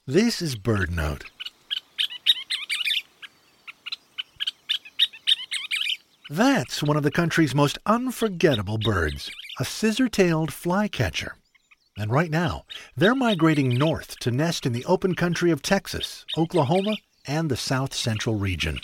This is BirdNote. That's one of the country's most unforgettable birds, a scissor-tailed flycatcher. And right now, they're migrating north to nest in the open country of Texas, Oklahoma, and the South Central region.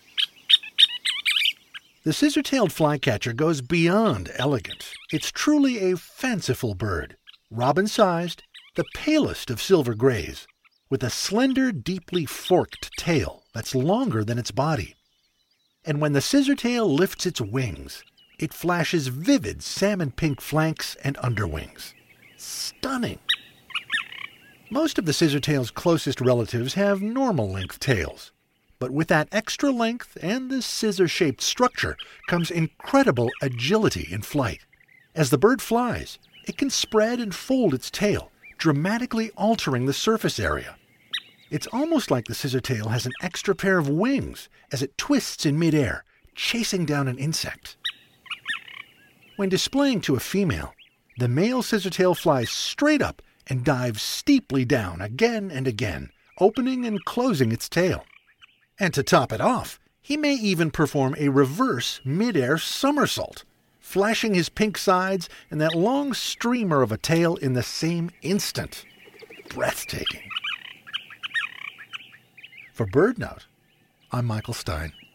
The scissor-tailed flycatcher goes beyond elegant. It's truly a fanciful bird, robin-sized, the palest of silver grays, with a slender, deeply forked tail that's longer than its body. And when the scissortail lifts its wings, it flashes vivid salmon-pink flanks and underwings. Stunning! Most of the scissortail's closest relatives have normal-length tails. But with that extra length and the scissor-shaped structure comes incredible agility in flight. As the bird flies, it can spread and fold its tail, dramatically altering the surface area. It's almost like the scissortail has an extra pair of wings as it twists in midair, chasing down an insect. When displaying to a female, the male scissortail flies straight up and dives steeply down again and again, opening and closing its tail. And to top it off, he may even perform a reverse mid-air somersault, flashing his pink sides and that long streamer of a tail in the same instant. Breathtaking. For BirdNote, I'm Michael Stein.